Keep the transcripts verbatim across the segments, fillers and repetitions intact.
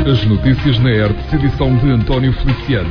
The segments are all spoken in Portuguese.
As notícias na R T, edição de António Feliciano.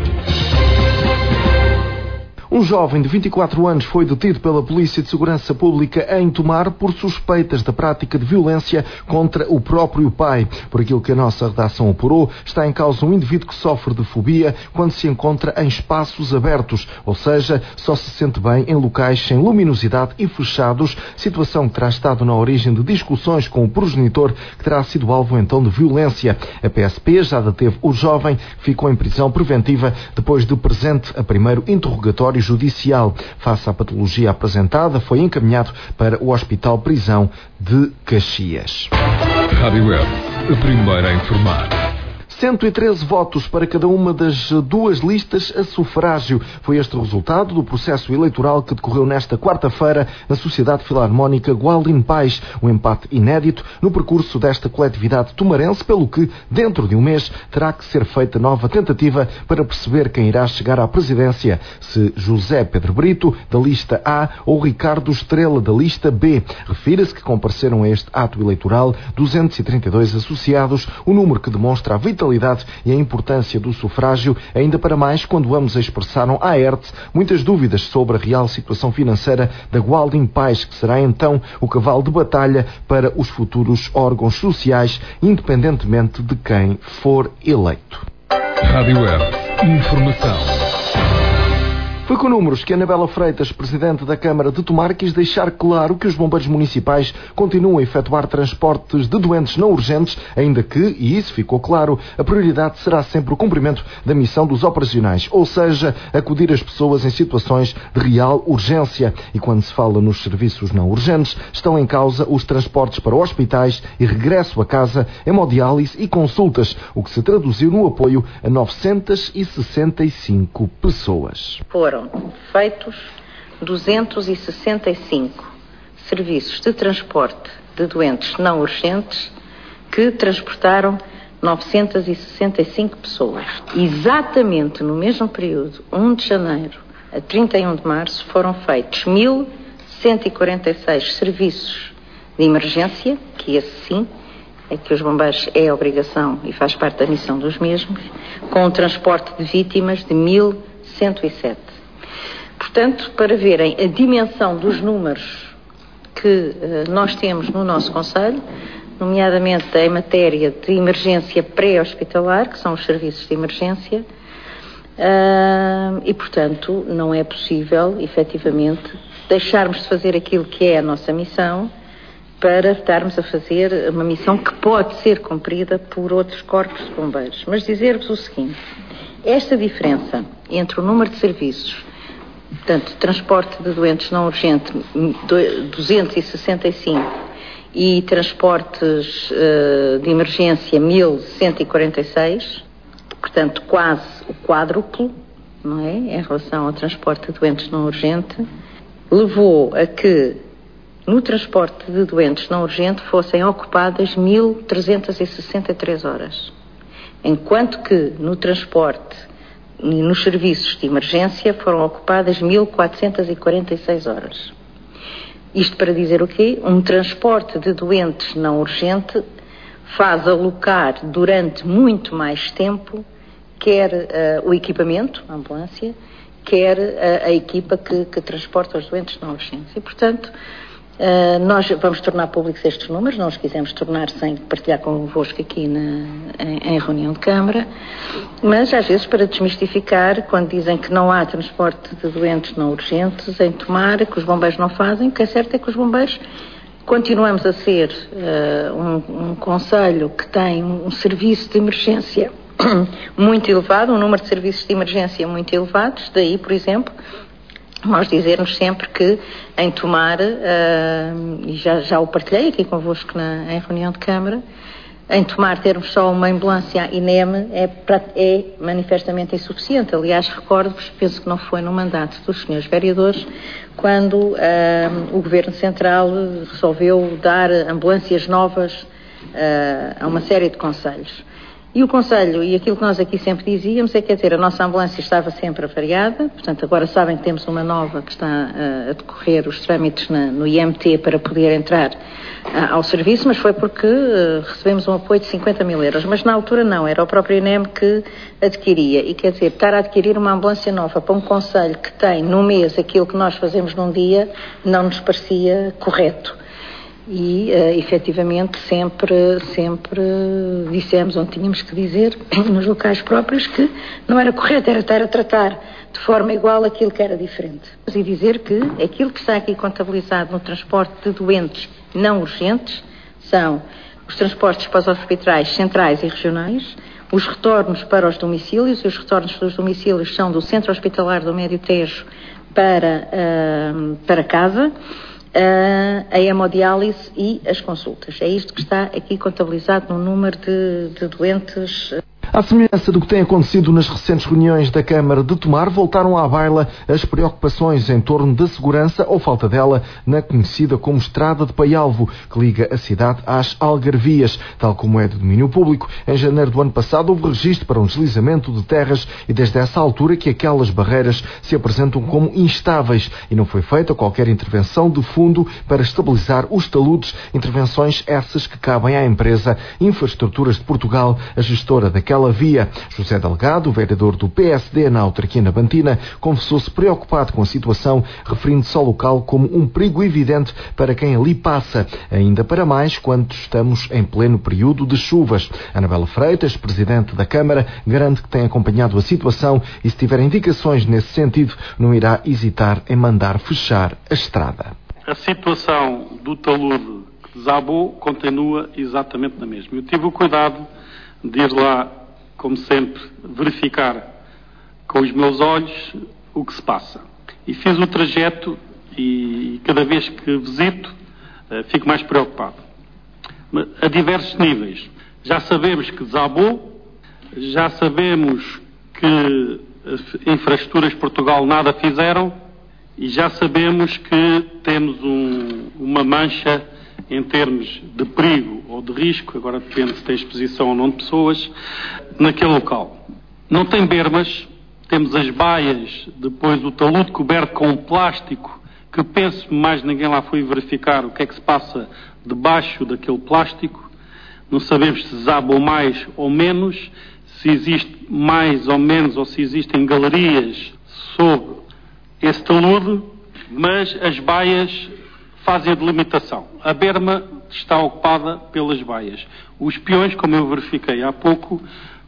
Um jovem de vinte e quatro anos foi detido pela Polícia de Segurança Pública em Tomar por suspeitas da prática de violência contra o próprio pai. Por aquilo que a nossa redação apurou, está em causa um indivíduo que sofre de fobia quando se encontra em espaços abertos, ou seja, só se sente bem em locais sem luminosidade e fechados, situação que terá estado na origem de discussões com o progenitor, que terá sido alvo então de violência. A P S P já deteve o jovem, que ficou em prisão preventiva depois de presente a primeiro interrogatório judicial. Face à patologia apresentada, foi encaminhado para o Hospital Prisão de Caxias. Rádio R, a primeira a informar. cento e treze votos para cada uma das duas listas a sufrágio. Foi este o resultado do processo eleitoral que decorreu nesta quarta-feira na Sociedade Filarmónica Gualdim Pais, um empate inédito no percurso desta coletividade tomarense, pelo que, dentro de um mês, terá que ser feita nova tentativa para perceber quem irá chegar à presidência, se José Pedro Brito, da lista A, ou Ricardo Estrela, da lista B. Refira-se que compareceram a este ato eleitoral duzentos e trinta e dois associados, o número que demonstra a vitalidade e a importância do sufrágio, ainda para mais quando ambos expressaram à R T muitas dúvidas sobre a real situação financeira da Gualdim Pais, que será então o cavalo de batalha para os futuros órgãos sociais, independentemente de quem for eleito. Rádio R, informação. Foi com números que Anabela Freitas, presidente da Câmara de Tomar, quis deixar claro que os bombeiros municipais continuam a efetuar transportes de doentes não urgentes, ainda que, e isso ficou claro, a prioridade será sempre o cumprimento da missão dos operacionais, ou seja, acudir as pessoas em situações de real urgência. E quando se fala nos serviços não urgentes, estão em causa os transportes para hospitais e regresso a casa, hemodiálise e consultas, o que se traduziu no apoio a novecentas e sessenta e cinco pessoas. Foram feitos duzentos e sessenta e cinco serviços de transporte de doentes não urgentes que transportaram novecentas e sessenta e cinco pessoas. Exatamente no mesmo período, primeiro de janeiro a trinta e um de março, foram feitos mil cento e quarenta e seis serviços de emergência, que esse sim é que os bombeiros é a obrigação e faz parte da missão dos mesmos, com o transporte de vítimas de mil cento e sete. Portanto, para verem a dimensão dos números que uh, nós temos no nosso Conselho, nomeadamente em matéria de emergência pré-hospitalar, que são os serviços de emergência, uh, e, portanto, não é possível, efetivamente, deixarmos de fazer aquilo que é a nossa missão para estarmos a fazer uma missão que pode ser cumprida por outros corpos de bombeiros. Mas dizer-vos o seguinte: esta diferença entre o número de serviços, portanto, transporte de doentes não urgentes, duzentos e sessenta e cinco, e transportes uh, de emergência, mil cento e quarenta e seis, portanto, quase o quádruplo, não é, em relação ao transporte de doentes não urgentes, levou a que no transporte de doentes não urgentes fossem ocupadas mil trezentas e sessenta e três horas, enquanto que no transporte e nos serviços de emergência foram ocupadas mil quatrocentas e quarenta e seis horas. Isto para dizer o quê? Um transporte de doentes não urgente faz alocar durante muito mais tempo quer uh, o equipamento, a ambulância, quer uh, a equipa que, que transporta os doentes não urgentes. E, portanto, Uh, nós vamos tornar públicos estes números, não os quisemos tornar sem partilhar convosco aqui na, em, em reunião de Câmara, mas às vezes para desmistificar, quando dizem que não há transporte de doentes não urgentes em Tomar, que os bombeiros não fazem, o que é certo é que os bombeiros continuamos a ser uh, um, um concelho que tem um serviço de emergência muito elevado, um número de serviços de emergência muito elevados, daí, por exemplo, nós dizermos sempre que em Tomar, uh, e já, já o partilhei aqui convosco na, em reunião de Câmara, em Tomar termos só uma ambulância I N E M é, é manifestamente insuficiente. Aliás, recordo-vos, penso que não foi no mandato dos senhores vereadores, quando uh, o Governo Central resolveu dar ambulâncias novas uh, a uma série de concelhos. E o Conselho, e aquilo que nós aqui sempre dizíamos, é que, quer dizer, a nossa ambulância estava sempre avariada, portanto, agora sabem que temos uma nova que está uh, a decorrer os trâmites na, no I M T para poder entrar uh, ao serviço, mas foi porque uh, recebemos um apoio de cinquenta mil euros. Mas na altura não, era o próprio INEM que adquiria. E, quer dizer, estar a adquirir uma ambulância nova para um Conselho que tem no mês aquilo que nós fazemos num dia, não nos parecia correto. E, uh, efetivamente, sempre, sempre dissemos onde tínhamos que dizer, nos locais próprios, que não era correto, era estar a tratar de forma igual aquilo que era diferente. E dizer que aquilo que está aqui contabilizado no transporte de doentes não urgentes são os transportes para os hospitais centrais e regionais, os retornos para os domicílios, e os retornos dos domicílios são do Centro Hospitalar do Médio Tejo para, uh, para casa, a hemodiálise e as consultas. É isto que está aqui contabilizado no número de, de doentes. À semelhança do que tem acontecido nas recentes reuniões da Câmara de Tomar, voltaram à baila as preocupações em torno da segurança ou falta dela na conhecida como Estrada de Paialvo, que liga a cidade às Algarvias. Tal como é de domínio público, em janeiro do ano passado houve registro para um deslizamento de terras e desde essa altura que aquelas barreiras se apresentam como instáveis e não foi feita qualquer intervenção de fundo para estabilizar os taludes, intervenções essas que cabem à empresa Infraestruturas de Portugal, a gestora daquela via. José Delgado, vereador do P S D na autarquia nabantina, confessou-se preocupado com a situação, referindo-se ao local como um perigo evidente para quem ali passa, ainda para mais quando estamos em pleno período de chuvas. Anabela Freitas, presidente da Câmara, garante que tem acompanhado a situação e se tiver indicações nesse sentido, não irá hesitar em mandar fechar a estrada. A situação do talude que desabou continua exatamente na mesma. Eu tive o cuidado de ir lá, como sempre, verificar com os meus olhos o que se passa. E fiz o trajeto e cada vez que visito fico mais preocupado. A diversos níveis. Já sabemos que desabou, já sabemos que as Infraestruturas de Portugal nada fizeram e já sabemos que temos um, uma mancha em termos de perigo ou de risco, agora depende se tem exposição ou não de pessoas, naquele local. Não tem bermas, temos as baias, depois o talude coberto com um plástico, que penso mais ninguém lá foi verificar o que é que se passa debaixo daquele plástico. Não sabemos se desabam mais ou menos, se existe mais ou menos, ou se existem galerias sobre esse talude, mas as baias fazem a delimitação. A berma está ocupada pelas baias. Os peões, como eu verifiquei há pouco,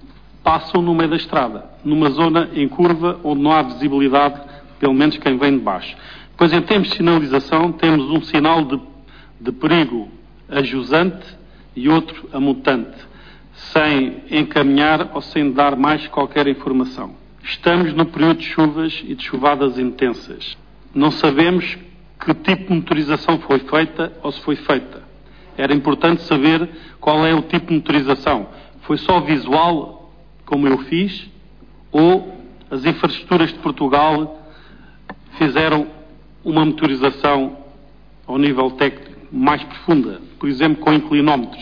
passam no meio da estrada, numa zona em curva onde não há visibilidade, pelo menos quem vem de baixo. Depois, em termos de sinalização, temos um sinal de, de perigo a jusante e outro a mutante, sem encaminhar ou sem dar mais qualquer informação. Estamos no período de chuvas e de chuvadas intensas. Não sabemos que tipo de motorização foi feita ou se foi feita. Era importante saber qual é o tipo de motorização. Foi só visual, como eu fiz, ou as Infraestruturas de Portugal fizeram uma motorização ao nível técnico mais profunda, por exemplo, com inclinómetros.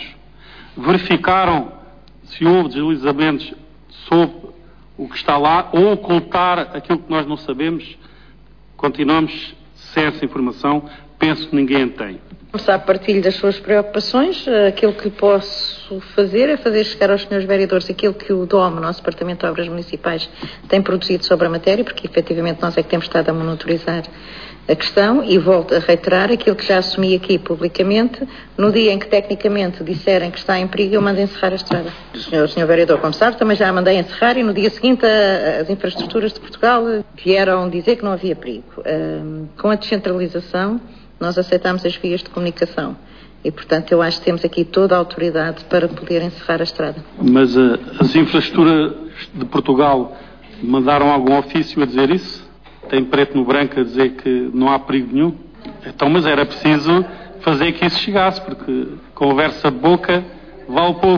Verificaram se houve deslizamentos sobre o que está lá ou ocultar aquilo que nós não sabemos. Continuamos sem essa informação, penso que ninguém tem. Começar, partilho das suas preocupações. Aquilo que posso fazer é fazer chegar aos senhores vereadores aquilo que o D O M, o nosso Departamento de Obras Municipais, tem produzido sobre a matéria, porque efetivamente nós é que temos estado a monitorizar a questão e volto a reiterar aquilo que já assumi aqui publicamente. No dia em que tecnicamente disserem que está em perigo, eu mando encerrar a estrada. O senhor, o senhor vereador, como sabe, também já a mandei encerrar e no dia seguinte a, as Infraestruturas de Portugal vieram dizer que não havia perigo. Um, com a descentralização, nós aceitamos as vias de comunicação e, portanto, eu acho que temos aqui toda a autoridade para poder encerrar a estrada. Mas uh, as Infraestruturas de Portugal mandaram algum ofício a dizer isso? Tem preto no branco a dizer que não há perigo nenhum? Então, mas era preciso fazer que isso chegasse, porque conversa de boca vale pouco.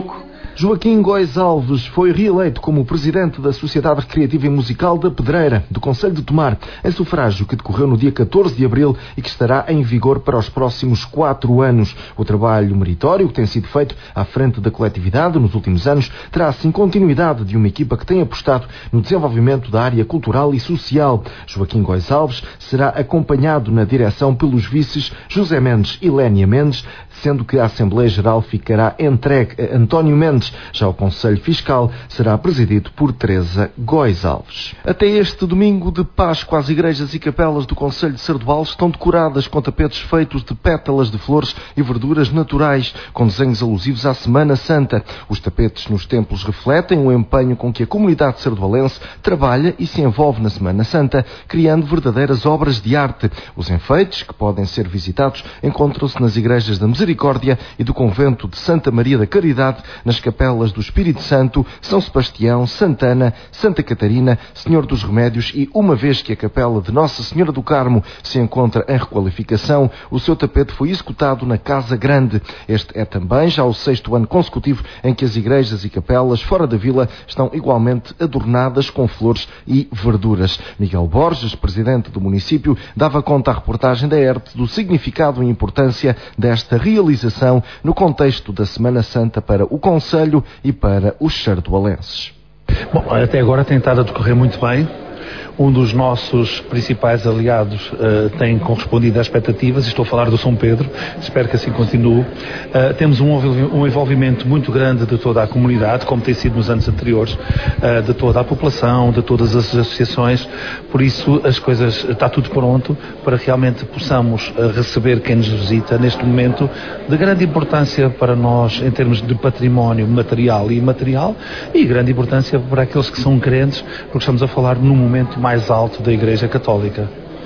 Joaquim Góis Alves foi reeleito como presidente da Sociedade Recreativa e Musical da Pedreira, do Concelho de Tomar, em sufrágio que decorreu no dia catorze de abril e que estará em vigor para os próximos quatro anos. O trabalho meritório que tem sido feito à frente da coletividade nos últimos anos terá assim continuidade de uma equipa que tem apostado no desenvolvimento da área cultural e social. Joaquim Góis Alves será acompanhado na direção pelos vices José Mendes e Lénia Mendes, sendo que a Assembleia Geral ficará entregue a António Mendes. Já o Conselho Fiscal será presidido por Teresa Góis Alves. Até este domingo de Páscoa, as igrejas e capelas do Concelho de Sardual estão decoradas com tapetes feitos de pétalas de flores e verduras naturais, com desenhos alusivos à Semana Santa. Os tapetes nos templos refletem o empenho com que a comunidade sardualense trabalha e se envolve na Semana Santa, criando verdadeiras obras de arte. Os enfeites, que podem ser visitados, encontram-se nas igrejas da Misericórdia e do Convento de Santa Maria da Caridade, nas capelas do Espírito Santo, São Sebastião, Santana, Santa Catarina, Senhor dos Remédios e, uma vez que a capela de Nossa Senhora do Carmo se encontra em requalificação, o seu tapete foi executado na Casa Grande. Este é também já o sexto ano consecutivo em que as igrejas e capelas fora da vila estão igualmente adornadas com flores e verduras. Miguel Borges, presidente do município, dava conta à reportagem da E R T do significado e importância desta realização no contexto da Semana Santa para o Concelho e para os sardualenses. Bom, até agora tem estado a decorrer muito bem. Um dos nossos principais aliados uh, tem correspondido às expectativas, estou a falar do São Pedro, espero que assim continue. Uh, temos um, um envolvimento muito grande de toda a comunidade, como tem sido nos anos anteriores, uh, de toda a população, de todas as associações, por isso as coisas, está tudo pronto para realmente possamos uh, receber quem nos visita neste momento de grande importância para nós em termos de património material e imaterial e grande importância para aqueles que são crentes, porque estamos a falar num momento mais mais alto da Igreja Católica.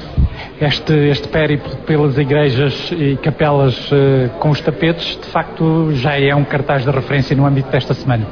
Este, este périplo pelas igrejas e capelas uh, com os tapetes, de facto, já é um cartaz de referência no âmbito desta semana.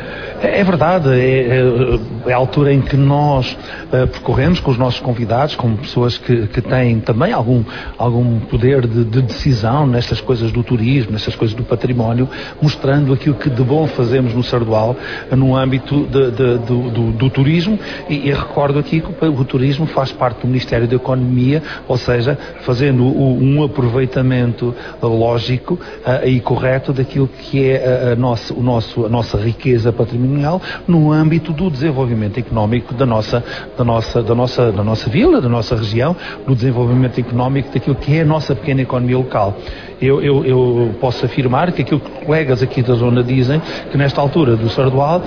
É verdade, é, é a altura em que nós uh, percorremos com os nossos convidados, com pessoas que, que têm também algum, algum poder de, de decisão nestas coisas do turismo, nestas coisas do património, mostrando aquilo que de bom fazemos no Sardual, no âmbito de, de, do, do, do turismo, e, e recordo aqui que o, o turismo faz parte do Ministério da Economia, ou seja, fazendo o, um aproveitamento lógico uh, e correto daquilo que é a, a, nossa, o nosso, a nossa riqueza patrimonial no âmbito do desenvolvimento económico da nossa, da nossa, da nossa, da nossa vila, da nossa região, do desenvolvimento económico daquilo que é a nossa pequena economia local. Eu, eu, eu posso afirmar que aquilo que colegas aqui da zona dizem, que nesta altura do Sardual,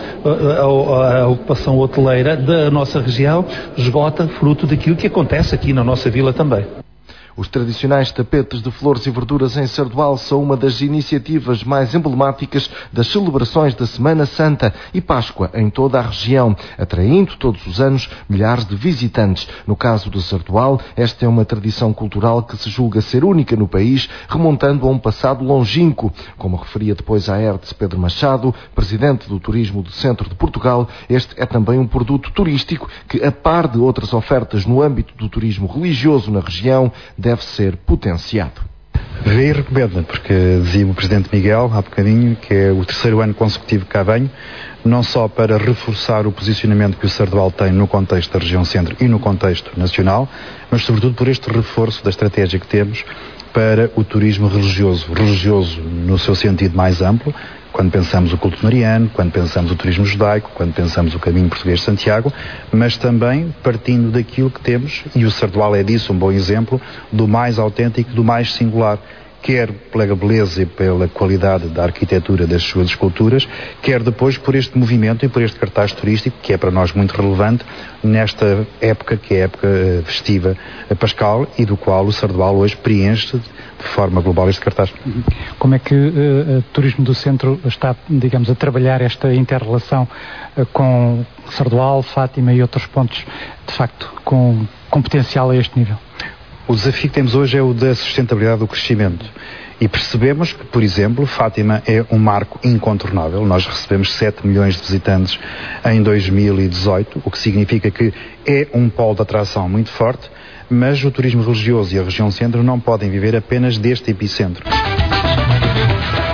a, a, a ocupação hoteleira da nossa região esgota fruto daquilo que acontece aqui na nossa vila também. Os tradicionais tapetes de flores e verduras em Sardual são uma das iniciativas mais emblemáticas das celebrações da Semana Santa e Páscoa em toda a região, atraindo todos os anos milhares de visitantes. No caso de Sardual, esta é uma tradição cultural que se julga ser única no país, remontando a um passado longínquo. Como referia depois à E R T Pedro Machado, presidente do Turismo do Centro de Portugal, este é também um produto turístico que, a par de outras ofertas no âmbito do turismo religioso na região, deve ser potenciado. Vê e recomenda, porque dizia o Presidente Miguel há bocadinho que é o terceiro ano consecutivo que cá venho, não só para reforçar o posicionamento que o Sardual tem no contexto da região centro e no contexto nacional, mas sobretudo por este reforço da estratégia que temos para o turismo religioso, religioso no seu sentido mais amplo, quando pensamos o culto mariano, quando pensamos o turismo judaico, quando pensamos o caminho português de Santiago, mas também partindo daquilo que temos, e o Sardual é disso um bom exemplo, do mais autêntico, do mais singular, quer pela beleza e pela qualidade da arquitetura das suas esculturas, quer depois por este movimento e por este cartaz turístico, que é para nós muito relevante nesta época, que é a época festiva pascal, e do qual o Sardual hoje preenche de forma global este cartaz. Como é que uh, o Turismo do Centro está, digamos, a trabalhar esta inter-relação uh, com Sardual, Fátima e outros pontos, de facto, com, com potencial a este nível? O desafio que temos hoje é o da sustentabilidade do crescimento. E percebemos que, por exemplo, Fátima é um marco incontornável. Nós recebemos sete milhões de visitantes em dois mil e dezoito, o que significa que é um polo de atração muito forte, mas o turismo religioso e a região centro não podem viver apenas deste epicentro. O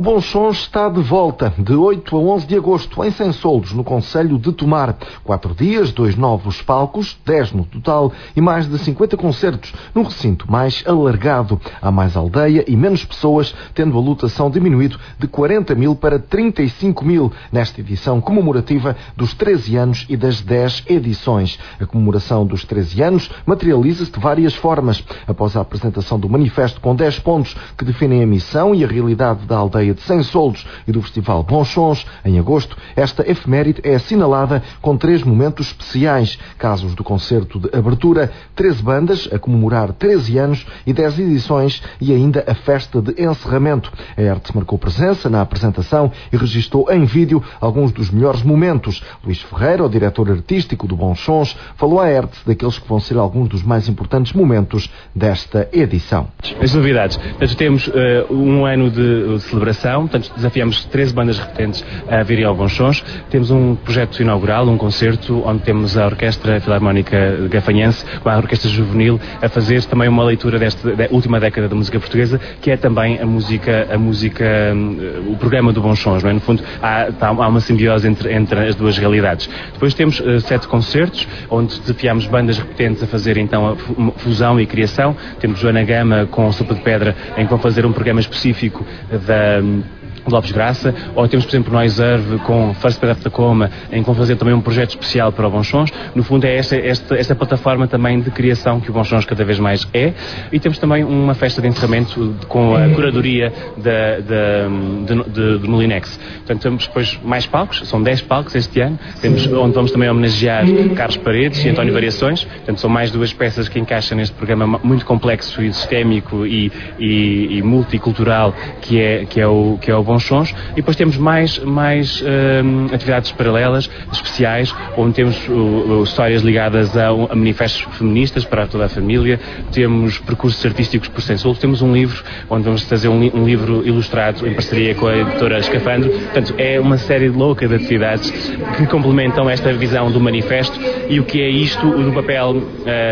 Bons Sons está de volta de oito a onze de agosto em Sensoldos, no concelho de Tomar. Quatro dias, dois novos palcos, dez no total e mais de cinquenta concertos num recinto mais alargado. Há mais aldeia e menos pessoas, tendo a lotação diminuído de quarenta mil para trinta e cinco mil nesta edição comemorativa dos treze anos e das dez edições. A comemoração dos treze anos materializa-se de várias formas. Após a apresentação do manifesto com dez pontos que definem a missão e a realidade da aldeia de Sensoldos e do Festival Bons Sons, em agosto, esta efeméride é assinalada com três momentos especiais. Casos do concerto de abertura, treze bandas a comemorar treze anos e dez edições e ainda a festa de encerramento. A Hertz marcou presença na apresentação e registou em vídeo alguns dos melhores momentos. Luís Ferreira, o diretor artístico do Bons Sons, falou à Hertz daqueles que vão ser alguns dos mais importantes momentos desta edição. As novidades. Portanto, temos uh, um ano de, de celebração, portanto, desafiamos treze bandas repetentes a virem ao Bons Sons. Temos um projeto inaugural, um concerto, onde temos a Orquestra Filarmónica Gafanhense, com a Orquestra Juvenil, a fazer também uma leitura desta da última década da música portuguesa, que é também a música, a música um, o programa do Bons Sons, não é? No fundo, há, há uma simbiose entre, entre as duas realidades. Depois temos uh, sete concertos, onde desafiamos bandas repetentes a fazer então a fusão e criação. Temos Joana Gama com Sopa de Pedra, em que vão fazer um programa específico da Lopes Graça, ou temos, por exemplo, Noise Earth com First Path of Tacoma, em que vão fazer também um projeto especial para o Bons Sons. No fundo, é esta, esta, esta plataforma também de criação que o Bons Sons cada vez mais é. E temos também uma festa de encerramento com a curadoria da, da, de, de, de Molinex. Portanto, temos depois mais palcos, são dez palcos este ano, temos, onde vamos também homenagear Carlos Paredes e António Variações. Portanto, são mais duas peças que encaixam neste programa muito complexo e sistémico e, e, e multicultural que é, que é o, que é o Bons Sons. E depois temos mais, mais um, atividades paralelas, especiais, onde temos uh, uh, histórias ligadas a, a manifestos feministas para toda a família, temos percursos artísticos por Sensoldos, temos um livro onde vamos fazer um, li um livro ilustrado em parceria com a editora Escafandro. Portanto, é uma série louca de atividades que complementam esta visão do manifesto e o que é isto do papel uh,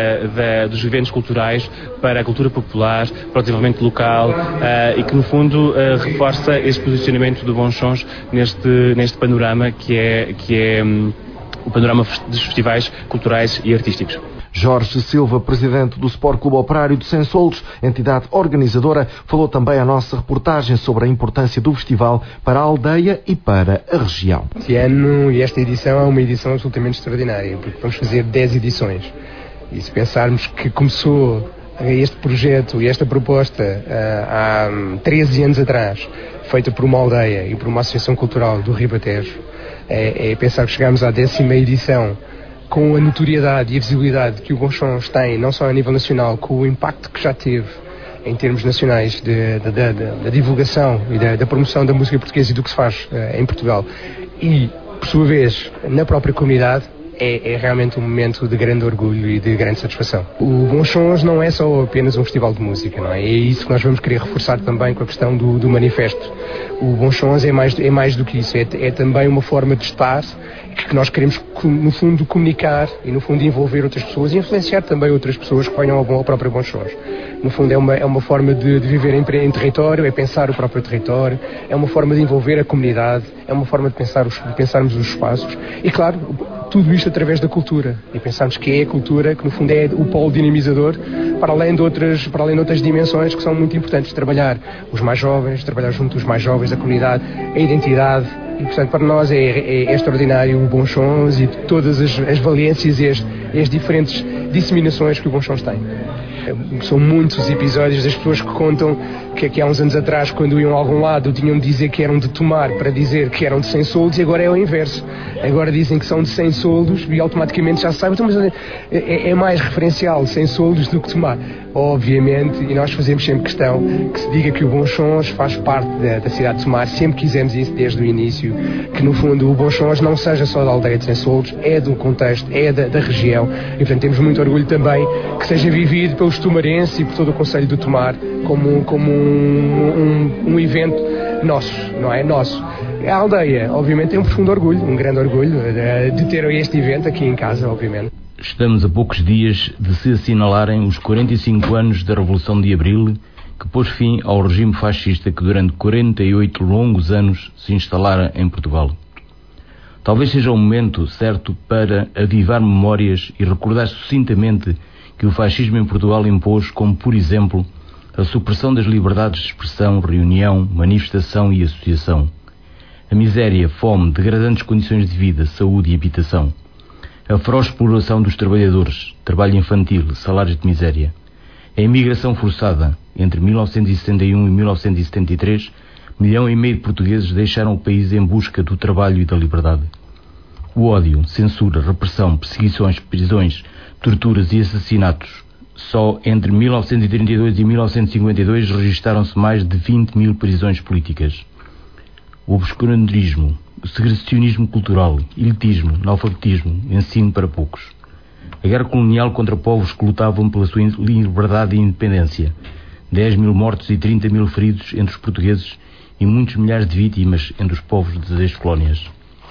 da, dos eventos culturais para a cultura popular, para o desenvolvimento local uh, e que, no fundo, uh, reforça esse posicionamento do Bons Sons neste, neste panorama que é, que é um, o panorama dos festivais culturais e artísticos. Jorge Silva, presidente do Sport Clube Operário de Sensoldos, entidade organizadora, falou também à nossa reportagem sobre a importância do festival para a aldeia e para a região. Este ano e esta edição é uma edição absolutamente extraordinária, porque vamos fazer dez edições. E se pensarmos que começou este projeto e esta proposta uh, há treze anos atrás, feita por uma aldeia e por uma associação cultural do Ribatejo, é, é pensar que chegamos à décima edição com a notoriedade e a visibilidade que o Bons Sons tem, não só a nível nacional, com o impacto que já teve em termos nacionais da divulgação e da, da promoção da música portuguesa e do que se faz uh, em Portugal e, por sua vez, na própria comunidade. É, é realmente um momento de grande orgulho e de grande satisfação. O Bons Sons não é só apenas um festival de música, não é? É isso que nós vamos querer reforçar também com a questão do, do manifesto. O Bons Sons é mais, é mais do que isso, é, é também uma forma de estar que nós queremos, no fundo, comunicar e, no fundo, envolver outras pessoas e influenciar também outras pessoas que venham ao, ao próprio Bons Sons. No fundo, é uma, é uma forma de, de viver em, em território, é pensar o próprio território, é uma forma de envolver a comunidade, é uma forma de, pensar os, de pensarmos os espaços e, claro, tudo isto através da cultura. E pensarmos que é a cultura que, no fundo, é o polo dinamizador para além de outras, para além de outras dimensões que são muito importantes. Trabalhar os mais jovens, trabalhar junto dos mais jovens, a comunidade, a identidade. E, portanto, para nós é, é, é extraordinário o Bons Sons e todas as, as valências e as, as diferentes disseminações que o Bons Sons tem. São muitos episódios das pessoas que contam que aqui há uns anos atrás, quando iam a algum lado, tinham de dizer que eram de Tomar para dizer que eram de Sensoldos, e agora é o inverso. Agora dizem que são de Sensoldos e automaticamente já se sabe, então, mas é, é mais referencial Sensoldos do que Tomar. Obviamente, e nós fazemos sempre questão que se diga que o Bons Sons faz parte da, da cidade de Tomar, sempre quisemos isso desde o início, que no fundo o Bons Sons não seja só da aldeia de Sensoldos, é do contexto, é da, da região, e portanto temos muito orgulho também que seja vivido pelos tomarenses e por todo o concelho do Tomar como, como um, um, um evento nosso, não é? Nosso. A aldeia, obviamente, tem um profundo orgulho, um grande orgulho de ter este evento aqui em casa, obviamente. Estamos a poucos dias de se assinalarem os quarenta e cinco anos da Revolução de Abril que pôs fim ao regime fascista que durante quarenta e oito longos anos se instalara em Portugal. Talvez seja o momento certo para avivar memórias e recordar sucintamente que o fascismo em Portugal impôs, como por exemplo, a supressão das liberdades de expressão, reunião, manifestação e associação, a miséria, fome, degradantes condições de vida, saúde e habitação, a feroz exploração dos trabalhadores, trabalho infantil, salários de miséria, a imigração forçada. Entre mil novecentos e sessenta e um e mil novecentos e setenta e três, milhão e meio de portugueses deixaram o país em busca do trabalho e da liberdade. O ódio, censura, repressão, perseguições, prisões, torturas e assassinatos. Só entre mil novecentos e trinta e dois e mil novecentos e cinquenta e dois registaram-se mais de vinte mil prisões políticas. O obscurantismo, o segregacionismo cultural, elitismo, analfabetismo, ensino para poucos. A guerra colonial contra povos que lutavam pela sua liberdade e independência. dez mil mortos e trinta mil feridos entre os portugueses e muitos milhares de vítimas entre os povos das ex-colónias.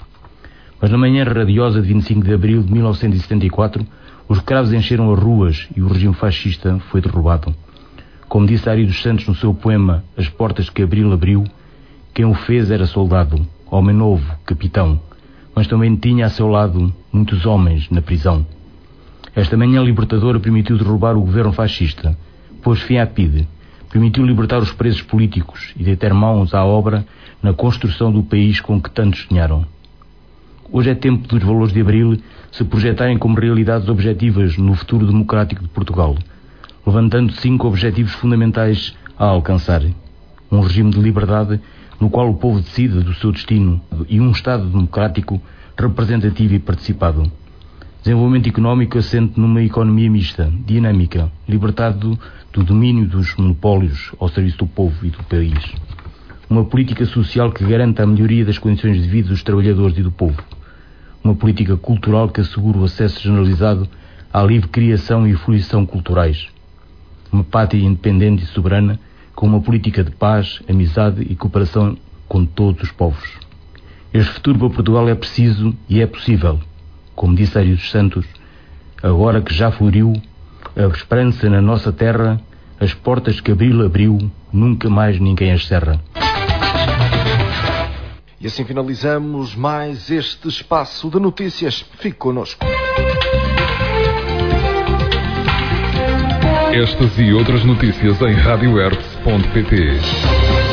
Mas na manhã radiosa de vinte e cinco de abril de mil novecentos e setenta e quatro, os escravos encheram as ruas e o regime fascista foi derrubado. Como disse Ari dos Santos no seu poema As Portas que Abril abriu, quem o fez era soldado, homem novo, capitão, mas também tinha a seu lado muitos homens na prisão. Esta manhã libertadora permitiu derrubar o governo fascista, pôs fim à P I D, permitiu libertar os presos políticos e deter mãos à obra na construção do país com que tantos sonharam. Hoje é tempo dos valores de Abril se projetarem como realidades objetivas no futuro democrático de Portugal, levantando cinco objetivos fundamentais a alcançar. Um regime de liberdade no qual o povo decida do seu destino e um Estado democrático representativo e participado. Desenvolvimento económico assente numa economia mista, dinâmica, libertado do domínio dos monopólios ao serviço do povo e do país. Uma política social que garanta a melhoria das condições de vida dos trabalhadores e do povo. Uma política cultural que assegure o acesso generalizado à livre criação e fruição culturais. Uma pátria independente e soberana com uma política de paz, amizade e cooperação com todos os povos. Este futuro para Portugal é preciso e é possível. Como disse Ari dos Santos, agora que já floriu a esperança na nossa terra, as portas que Abril abriu, nunca mais ninguém as cerra. E assim finalizamos mais este espaço de notícias. Fique connosco. Estas e outras notícias em radioertz ponto pt.